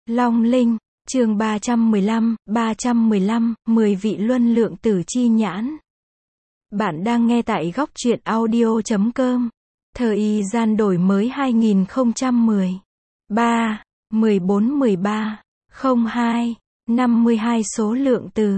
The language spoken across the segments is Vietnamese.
Long Linh, chương 315, 10 vị luân lượng tử chi nhãn. Bạn đang nghe tại góc truyện audio.com. Thời gian đổi mới 2010. 3, 14-13, 02, 52 số lượng từ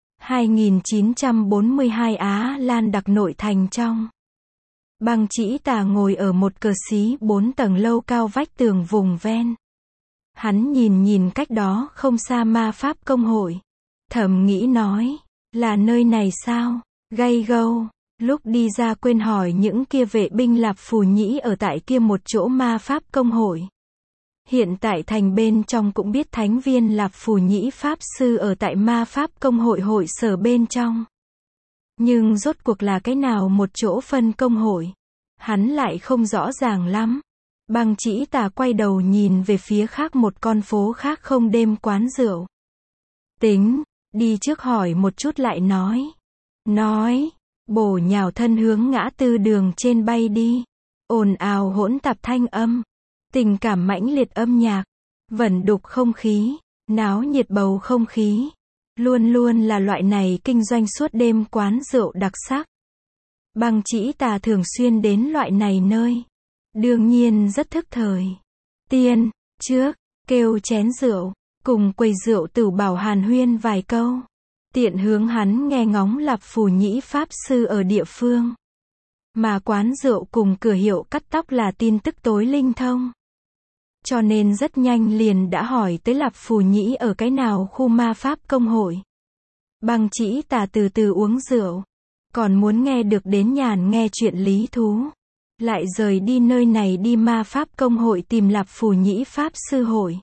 2942 Á Lan Đặc nội thành trong. Băng Chỉ Tà ngồi ở một cờ xí 4 tầng lâu cao vách tường vùng ven. Hắn nhìn cách đó không xa ma pháp công hội. Thầm nghĩ nói, là nơi này sao? Gay gâu. Lúc đi ra quên hỏi những kia vệ binh Lạp Phù Nhĩ ở tại kia một chỗ ma pháp công hội. Hiện tại thành bên trong cũng biết thánh viên Lạp Phù Nhĩ pháp sư ở tại ma pháp công hội hội sở bên trong. Nhưng rốt cuộc là cái nào một chỗ phân công hội? Hắn lại không rõ ràng lắm. Băng Chỉ Tà quay đầu nhìn về phía khác một con phố khác không đêm quán rượu. Tính, đi trước hỏi một chút lại nói, bổ nhào thân hướng ngã tư đường trên bay đi. Ồn ào hỗn tạp thanh âm, tình cảm mãnh liệt âm nhạc, vẩn đục không khí, náo nhiệt bầu không khí. Luôn luôn là loại này kinh doanh suốt đêm quán rượu đặc sắc. Băng Chỉ Tà thường xuyên đến loại này nơi. Đương nhiên rất thức thời. Tiên, trước, kêu chén rượu, cùng quầy rượu tử bảo hàn huyên vài câu. Tiện hướng hắn nghe ngóng Lạp Phù Nhĩ pháp sư ở địa phương. Mà quán rượu cùng cửa hiệu cắt tóc là tin tức tối linh thông. Cho nên rất nhanh liền đã hỏi tới Lạp Phù Nhĩ ở cái nào khu ma pháp công hội. Băng Chỉ Tà từ từ uống rượu. Còn muốn nghe được đến nhàn nghe chuyện lý thú. Lại rời đi nơi này đi ma pháp công hội tìm Lạp Phù Nhĩ pháp sư hội.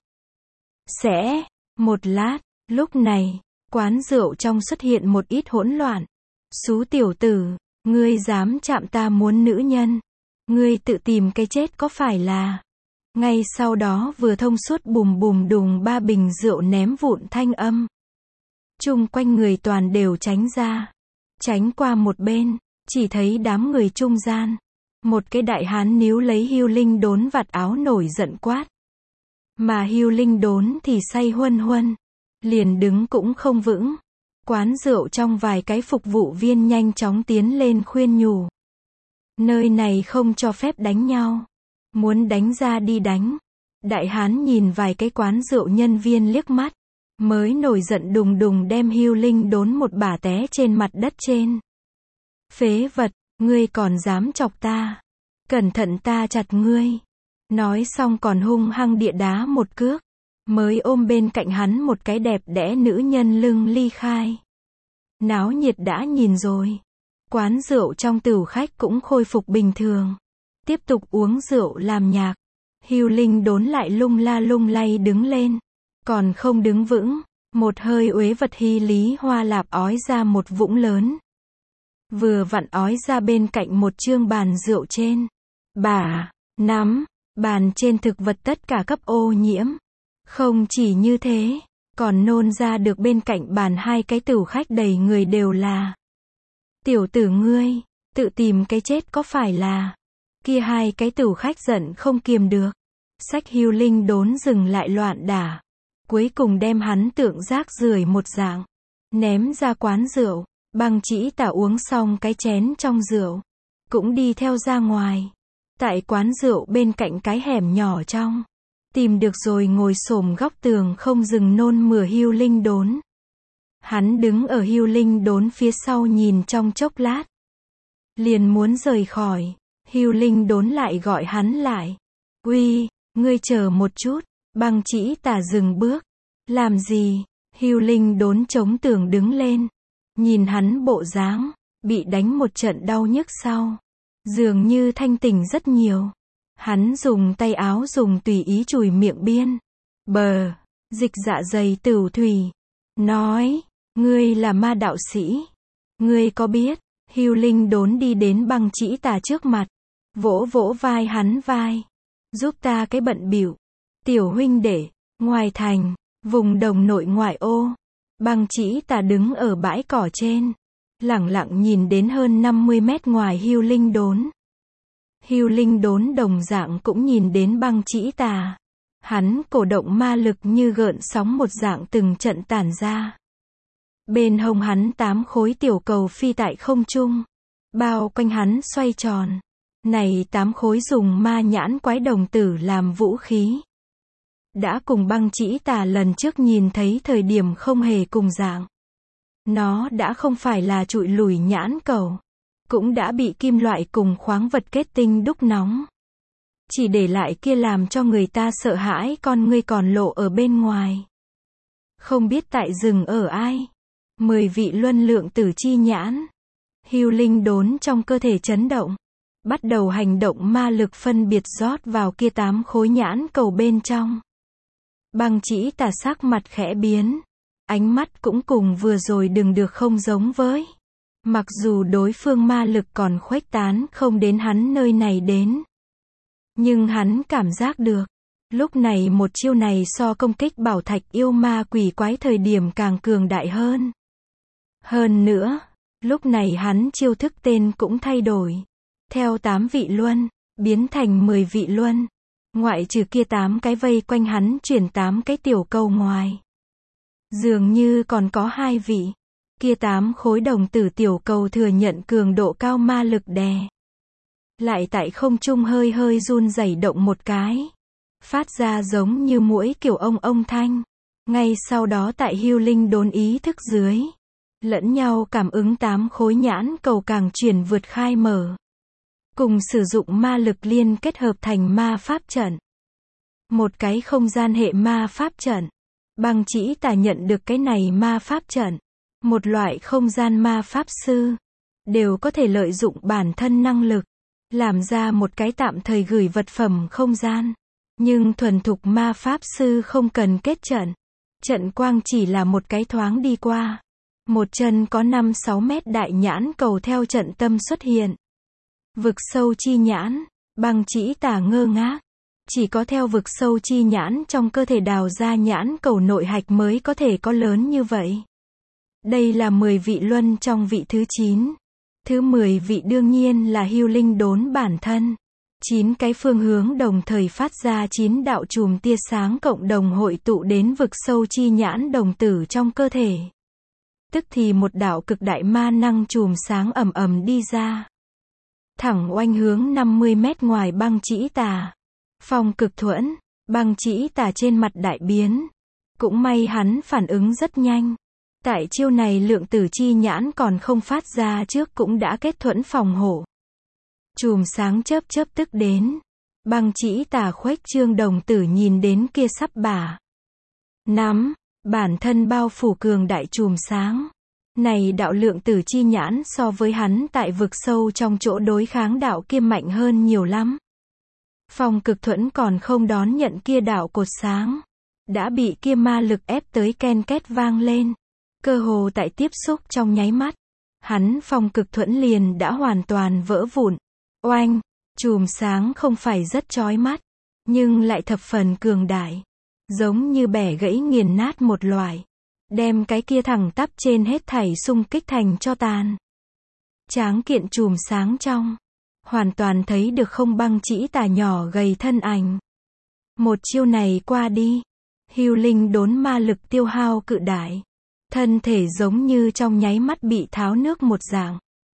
Một lát, lúc này, quán rượu trong xuất hiện một ít hỗn loạn. Xú tiểu tử, ngươi dám chạm ta muốn nữ nhân. Ngươi tự tìm cái chết có phải là. Ngay sau đó vừa thông suốt bùm bùm đùng 3 bình rượu ném vụn thanh âm. Chung quanh người toàn đều tránh ra. Tránh qua một bên, chỉ thấy đám người trung gian. Một cái đại hán níu lấy Hưu Linh Đốn vạt áo nổi giận quát. Mà Hưu Linh Đốn thì say huân, liền đứng cũng không vững. Quán rượu trong vài cái phục vụ viên nhanh chóng tiến lên khuyên nhủ. Nơi này không cho phép đánh nhau. Muốn đánh ra đi đánh. Đại hán nhìn vài cái quán rượu nhân viên liếc mắt. Mới nổi giận đùng đùng đem Hưu Linh Đốn một bả té trên mặt đất trên. Phế vật, ngươi còn dám chọc ta. Cẩn thận ta chặt ngươi. Nói xong còn hung hăng địa đá một cước. Mới ôm bên cạnh hắn một cái đẹp đẽ nữ nhân lưng ly khai. Náo nhiệt đã nhìn rồi. Quán rượu trong tửu khách cũng khôi phục bình thường. Tiếp tục uống rượu làm nhạc. Hưu Linh Đốn lại lung la lung lay đứng lên. Còn không đứng vững. Một hơi uế vật hy lý hoa lạp ói ra một vũng lớn. Vừa vặn ói ra bên cạnh một chương bàn rượu trên. Bả, nắm, bàn trên thực vật tất cả cấp ô nhiễm. Không chỉ như thế, còn nôn ra được bên cạnh bàn hai cái tửu khách đầy người đều là. Tiểu tử ngươi, tự tìm cái chết có phải là. Kia hai cái tửu khách giận không kiềm được. Xách Hưu Linh Đốn dừng lại loạn đả. Cuối cùng đem hắn tượng rác rưởi một dạng. Ném ra quán rượu. Băng Chỉ Tà uống xong cái chén trong rượu. Cũng đi theo ra ngoài. Tại quán rượu bên cạnh cái hẻm nhỏ trong. Tìm được rồi ngồi xổm góc tường không dừng nôn mửa Hưu Linh Đốn. Hắn đứng ở Hưu Linh Đốn phía sau nhìn trong chốc lát. Liền muốn rời khỏi. Hưu Linh Đốn lại gọi hắn lại. Uy, ngươi chờ một chút. Băng Chỉ Tà dừng bước. Làm gì? Hưu Linh Đốn chống tường đứng lên. Nhìn hắn bộ dáng, bị đánh một trận đau nhức sau. Dường như thanh tỉnh rất nhiều. Hắn dùng tay áo dùng tùy ý chùi miệng biên. Dịch dạ dày tửu thủy. Nói, ngươi là ma đạo sĩ. Ngươi có biết, Hưu Linh Đốn đi đến Băng Chỉ Tà trước mặt. Vỗ vỗ vai hắn vai. Giúp ta cái bận bịu. Tiểu huynh đệ, ngoài thành, vùng đồng nội ngoại ô. Băng Chỉ Tà đứng ở bãi cỏ trên. Lẳng lặng nhìn đến hơn 50 mét ngoài Hưu Linh Đốn. Hưu Linh Đốn đồng dạng cũng nhìn đến Băng Chỉ Tà. Hắn cổ động ma lực như gợn sóng một dạng từng trận tản ra. Bên hông hắn 8 khối tiểu cầu phi tại không trung. Bao quanh hắn xoay tròn. Này 8 khối dùng ma nhãn quái đồng tử làm vũ khí. Đã cùng Băng Chỉ Tà lần trước nhìn thấy thời điểm không hề cùng dạng. Nó đã không phải là trụi lùi nhãn cầu. Cũng đã bị kim loại cùng khoáng vật kết tinh đúc nóng. Chỉ để lại kia làm cho người ta sợ hãi con ngươi còn lộ ở bên ngoài. Không biết tại rừng ở ai. 10 vị luân lượng tử chi nhãn. Hưu linh đốn trong cơ thể chấn động. Bắt đầu hành động ma lực phân biệt rót vào kia 8 khối nhãn cầu bên trong. Băng Chỉ Tà sắc mặt khẽ biến. Ánh mắt cũng cùng vừa rồi đừng được không giống với. Mặc dù đối phương ma lực còn khuếch tán không đến hắn nơi này đến. Nhưng hắn cảm giác được. Lúc này một chiêu này so công kích bảo thạch yêu ma quỷ quái thời điểm càng cường đại hơn. Hơn nữa, lúc này hắn chiêu thức tên cũng thay đổi. Theo 8 vị luân, biến thành 10 vị luân. Ngoại trừ kia 8 cái vây quanh hắn chuyển 8 cái tiểu cầu ngoài. Dường như còn có 2 vị. Kia 8 khối đồng tử tiểu cầu thừa nhận cường độ cao ma lực đè. Lại tại không trung hơi hơi run rẩy động một cái. Phát ra giống như muỗi kiểu ông thanh. Ngay sau đó tại hưu linh đốn ý thức dưới. Lẫn nhau cảm ứng 8 khối nhãn cầu càng chuyển vượt khai mở. Cùng sử dụng ma lực liên kết hợp thành ma pháp trận. Một cái không gian hệ ma pháp trận. Băng Chỉ Tà nhận được cái này ma pháp trận. Một loại không gian ma pháp sư. Đều có thể lợi dụng bản thân năng lực. Làm ra một cái tạm thời gửi vật phẩm không gian. Nhưng thuần thục ma pháp sư không cần kết trận. Trận quang chỉ là một cái thoáng đi qua. Một chân có 5-6 mét đại nhãn cầu theo trận tâm xuất hiện. Vực sâu chi nhãn. Băng Chỉ Tà ngơ ngác. Chỉ có theo vực sâu chi nhãn trong cơ thể đào ra nhãn cầu nội hạch mới có thể có lớn như vậy. Đây là 10 vị luân trong vị thứ 9. Thứ 10 vị đương nhiên là hưu linh đốn bản thân. 9 cái phương hướng đồng thời phát ra 9 đạo chùm tia sáng cộng đồng hội tụ đến vực sâu chi nhãn đồng tử trong cơ thể. Tức thì một đạo cực đại ma năng chùm sáng ầm ầm đi ra. Thẳng oanh hướng 50 mét ngoài Băng Chỉ Tà. Phong cực thuẫn, Băng Chỉ Tà trên mặt đại biến. Cũng may hắn phản ứng rất nhanh. Tại chiêu này lượng tử chi nhãn còn không phát ra trước cũng đã kết thuẫn phòng hộ. Chùm sáng chớp chớp tức đến. Băng Chỉ Tà khuếch trương đồng tử nhìn đến kia sắp bả. Nắm, bản thân bao phủ cường đại chùm sáng. Này đạo lượng tử chi nhãn so với hắn tại vực sâu trong chỗ đối kháng đạo kia mạnh hơn nhiều lắm. Phong cực thuẫn còn không đón nhận kia đạo cột sáng. Đã bị kia ma lực ép tới ken két vang lên. Cơ hồ tại tiếp xúc trong nháy mắt. Hắn phong cực thuẫn liền đã hoàn toàn vỡ vụn. Oanh, chùm sáng không phải rất chói mắt. Nhưng lại thập phần cường đại. Giống như bẻ gãy nghiền nát một loại. Đem cái kia thẳng tắp trên hết thảy xung kích thành cho tàn. Tráng kiện chùm sáng trong. Hoàn toàn thấy được không Băng Chỉ Tà nhỏ gầy thân ảnh. Một chiêu này qua đi. Hưu linh đốn ma lực tiêu hao cự đại. Thân thể giống như trong nháy mắt bị tháo nước một dạng.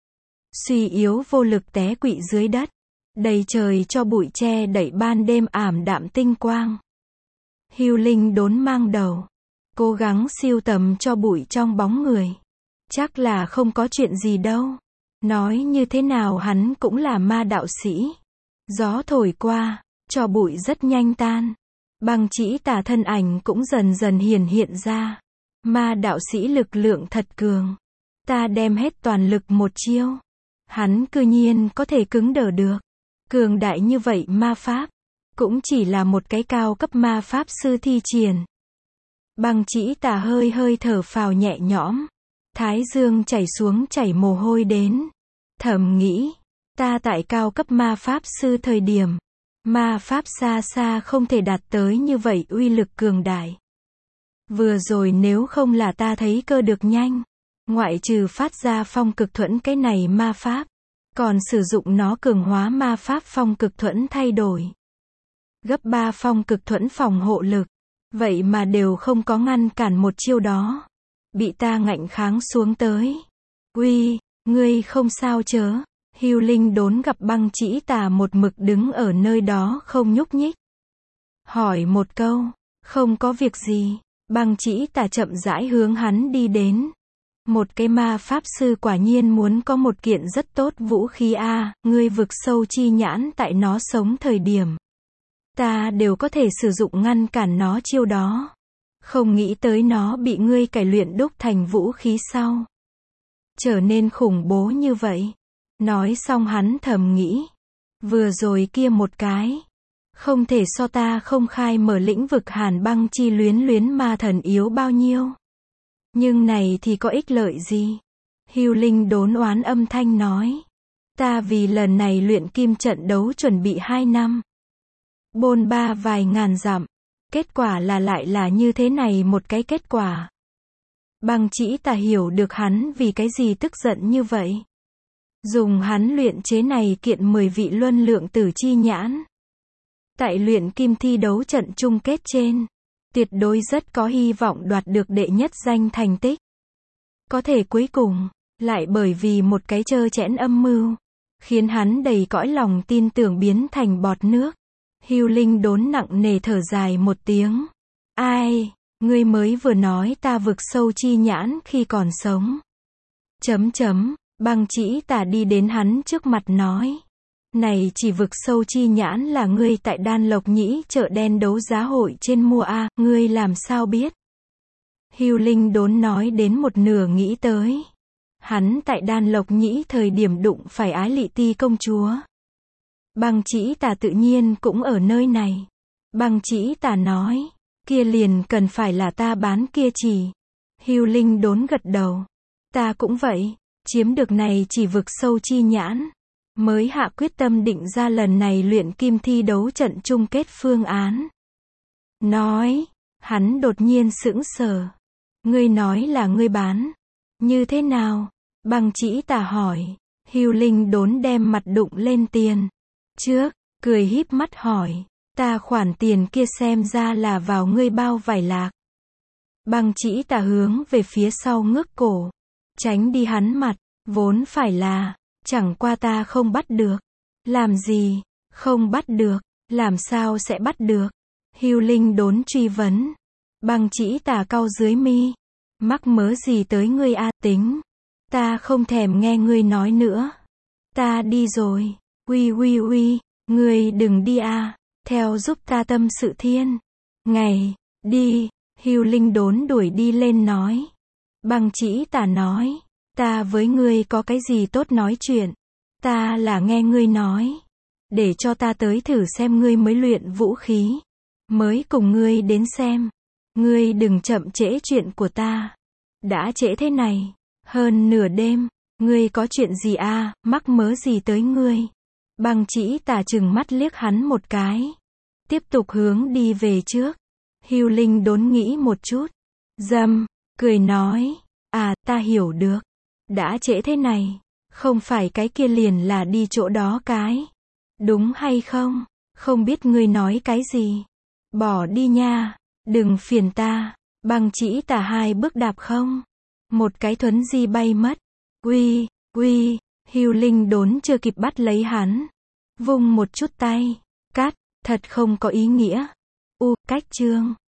Suy yếu vô lực té quỵ dưới đất. Đầy trời cho bụi che đậy ban đêm ảm đạm tinh quang. Hưu linh đốn mang đầu. Cố gắng siêu tầm cho bụi trong bóng người. Chắc là không có chuyện gì đâu. Nói như thế nào hắn cũng là ma đạo sĩ. Gió thổi qua, cho bụi rất nhanh tan. Băng Chỉ Tà thân ảnh cũng dần dần hiển hiện ra. Ma đạo sĩ lực lượng thật cường. Ta đem hết toàn lực một chiêu. Hắn cư nhiên có thể cứng đờ được. Cường đại như vậy ma pháp. Cũng chỉ là một cái cao cấp ma pháp sư thi triển. Băng Chỉ Tà hơi hơi thở phào nhẹ nhõm. Thái dương chảy xuống chảy mồ hôi đến. Thầm nghĩ. Ta tại cao cấp ma pháp sư thời điểm. Ma pháp xa xa không thể đạt tới như vậy uy lực cường đại. Vừa rồi nếu không là ta thấy cơ được nhanh. Ngoại trừ phát ra phong cực thuẫn cái này ma pháp. Còn sử dụng nó cường hóa ma pháp phong cực thuẫn thay đổi. Gấp 3 phong cực thuẫn phòng hộ lực. Vậy mà đều không có ngăn cản một chiêu đó. Bị ta ngạnh kháng xuống tới. Uy, ngươi không sao chớ. Hưu Linh Đốn gặp Băng Chỉ Tà một mực đứng ở nơi đó không nhúc nhích. Hỏi một câu, không có việc gì. Băng Chỉ Tà chậm rãi hướng hắn đi đến. Một cái ma pháp sư quả nhiên muốn có một kiện rất tốt vũ khí a, ngươi vực sâu chi nhãn tại nó sống thời điểm. Ta đều có thể sử dụng ngăn cản nó chiêu đó. Không nghĩ tới nó bị ngươi cải luyện đúc thành vũ khí sau. Trở nên khủng bố như vậy. Nói xong hắn thầm nghĩ. Vừa rồi kia một cái. Không thể so ta không khai mở lĩnh vực hàn băng chi luyến ma thần yếu bao nhiêu. Nhưng này thì có ích lợi gì? Hưu Linh Đốn oán âm thanh nói. Ta vì lần này luyện kim trận đấu chuẩn bị 2 năm. Bôn ba vài ngàn dặm. Kết quả là lại là như thế này một cái kết quả. Băng Chỉ Tà hiểu được hắn vì cái gì tức giận như vậy. Dùng hắn luyện chế này kiện 10 vị luân lượng tử chi nhãn. Tại luyện kim thi đấu trận chung kết trên. Tuyệt đối rất có hy vọng đoạt được đệ nhất danh thành tích. Có thể cuối cùng, lại bởi vì một cái trơ trẽn âm mưu, khiến hắn đầy cõi lòng tin tưởng biến thành bọt nước. Hưu Linh Đốn nặng nề thở dài một tiếng. Ai, ngươi mới vừa nói ta vực sâu chi nhãn khi còn sống. Băng Chỉ Tà đi đến hắn trước mặt nói. Này chỉ vực sâu chi nhãn là ngươi tại Đan Lộc Nhĩ chợ đen đấu giá hội trên mua a, ngươi làm sao biết? Hưu Linh Đốn nói đến một nửa nghĩ tới. Hắn tại Đan Lộc Nhĩ thời điểm đụng phải Ái Lị Ti công chúa. Băng Chỉ Tà tự nhiên cũng ở nơi này. Băng Chỉ Tà nói, kia liền cần phải là ta bán kia chỉ. Hưu Linh Đốn gật đầu. Ta cũng vậy, chiếm được này chỉ vực sâu chi nhãn. Mới hạ quyết tâm định ra lần này luyện kim thi đấu trận chung kết phương án. Nói, hắn đột nhiên sững sờ. Ngươi nói là ngươi bán. Như thế nào? Băng Chỉ Tà hỏi. Hưu Linh Đốn đem mặt đụng lên tiền. Trước, cười híp mắt hỏi. Ta khoản tiền kia xem ra là vào ngươi bao vải lạc. Băng Chỉ Tà hướng về phía sau ngước cổ. Tránh đi hắn mặt. Vốn phải là. Chẳng qua ta không bắt được. Làm gì? Không bắt được. Làm sao sẽ bắt được? Hưu Linh Đốn truy vấn. Băng Chỉ Tà cau dưới mi. Mắc mớ gì tới ngươi a, tính. Ta không thèm nghe ngươi nói nữa. Ta đi rồi. Uy, ngươi đừng đi a. Theo giúp ta tâm sự thiên. Ngày, đi. Hưu Linh Đốn đuổi đi lên nói. Băng Chỉ Tà nói. Ta với ngươi có cái gì tốt nói chuyện. Ta là nghe ngươi nói. Để cho ta tới thử xem ngươi mới luyện vũ khí. Mới cùng ngươi đến xem. Ngươi đừng chậm trễ chuyện của ta. Đã trễ thế này. Hơn nửa đêm. Ngươi có chuyện gì a, mắc mớ gì tới ngươi. Băng Chỉ Tà trừng mắt liếc hắn một cái. Tiếp tục hướng đi về trước. Hưu Linh Đốn nghĩ một chút. Cười nói. À, ta hiểu được. Đã trễ thế này. Không phải cái kia liền là đi chỗ đó cái. Đúng hay không? Không biết ngươi nói cái gì. Bỏ đi nha. Đừng phiền ta. Băng Chỉ Tà 2 bước đạp không. Một cái thuấn di bay mất. Uy. Hưu Linh Đốn chưa kịp bắt lấy hắn. Vung một chút tay. Cắt. Thật không có ý nghĩa. Cách chương.